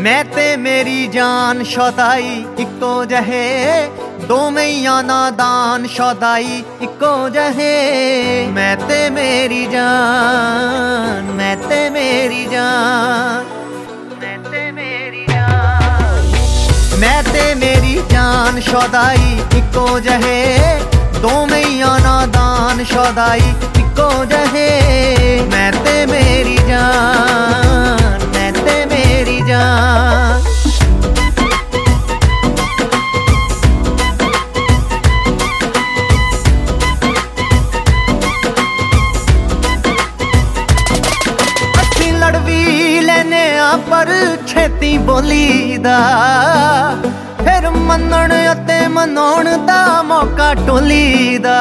मैं ते मेरी जान शौदाई इक्को जहे, दोवें नादान शौदाई इक्को जहे। मैं ते मेरी जान, मैं ते मेरी जान, मैं ते मेरी जान, मैं ते मेरी जान शौदाई इक्को जहे, दोवें नादान शौदाई इक्को जहे। मैं ते मेरी जान, मैं ते मेरी जान। असीं लड़ भी लेने पर छेती बोली दा, फिर मनण अते मनाउण दा मौका टोली दा।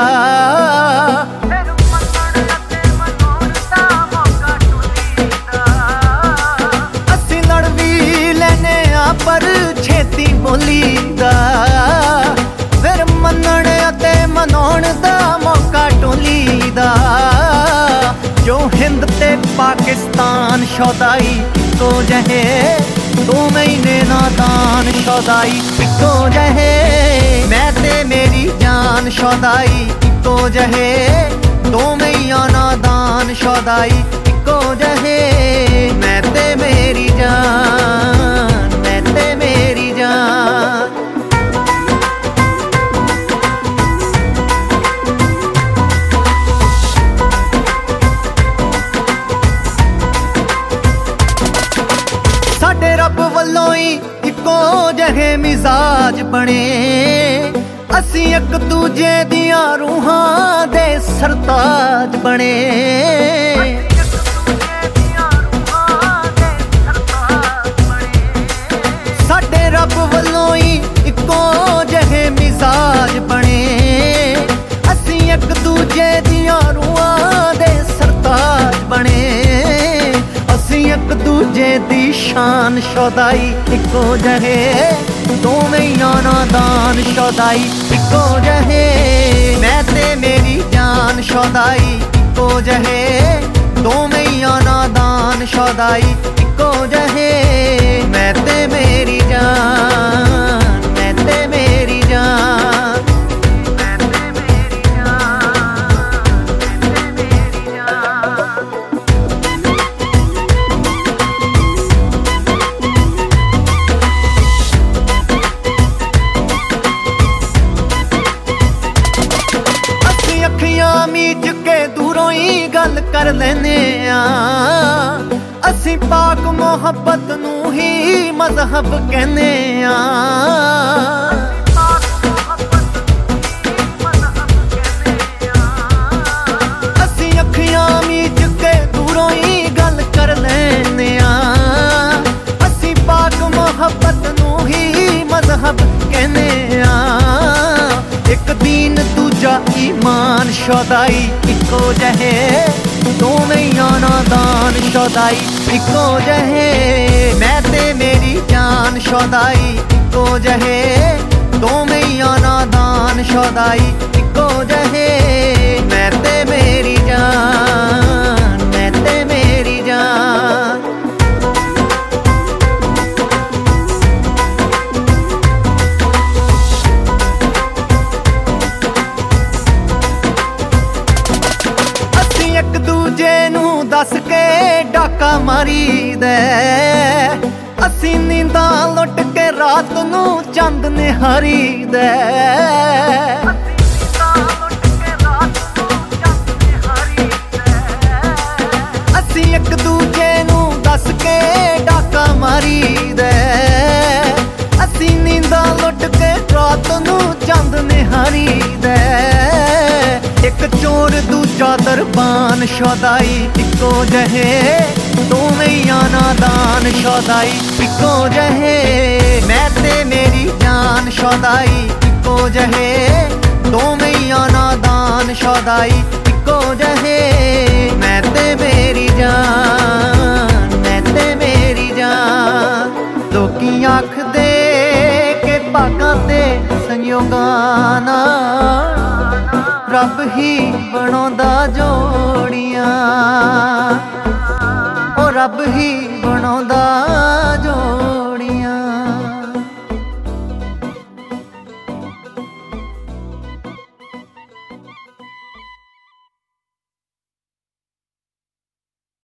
असीं लड़ भी लेने पर छेती बोली दा, फिर मनण अते मनाउण दा मौका टोली दा। जो हिंद ते पाकिस्तान शौदाई इक्को जहे, 2 महीने नादान शौदाई इक्को जहे। मैं ते मेरी जान शौदाई इक्को जहे, 2 महीना नादान शौदाई इक्को जहे। मैं ते मेरी जान, मैं ते मेरी जान। साडे रब वल्लों ही इक्को जहे मिजाज बने, असीं एक दूजे दियां रूहां दे सरताज बने। साडे रब वल्लों ही इक्को जहे मिजाज बने, असीं एक दूजे दियां रूहां दे सरताज बने। असीं एक दूजे दी शान शौदाई इक्को जहे, 2 महीना नादान शौदाई इक्को जहे। मैं ते मेरी जान शौदाई इक्को जहे, 2 महीना नादान शौदाई इक्को जहे। मैं ते मेरी जान, मैं ते मेरी जान, मैं ते मेरी जान, मैं ते मेरी जान। अखियां मीच के दूरों ही गल कर लेने आ, असीं पाक मोहब्बत नू ही मजहब कहने आ। असीं अखियां मीच के दूरों ही गल कर लेने आ, असीं पाक मोहब्बत नू ही मजहब कहने आ। एक दीन दूजा ईमान शौदाई इक्को जहे, 2 महीना नादान शौदाई इक्को जहे। मैं ते मेरी जान शौदाई इक्को जहे, 2 महीना नादान शौदाई इक्को जहे। मैं ते मेरी जान, मैं ते मेरी जान। एक दूजे नू दस के डाका मारी दे, असीं नींदां लुट के रात नू चंद निहारी दे। असीं एक दूजे नू दस के डाका मारी दे, असीं नींदां लुट के रात नू चंद निहारी दे। एक चोर दूजा दरबान शौदाई इक्को जहे, 2 महीना नादान शौदाई इक्को जहे। मैं ते मेरी जान शौदाई इक्को जहे, 2 महीना नादान शौदाई इक्को जहे। मैं ते मेरी जान, मैं ते मेरी जान। लोकी आखदे के भागां ते संयोगां नाल रब ही बनाउंदा जोड़ियां, ओ रब ही बनाउंदा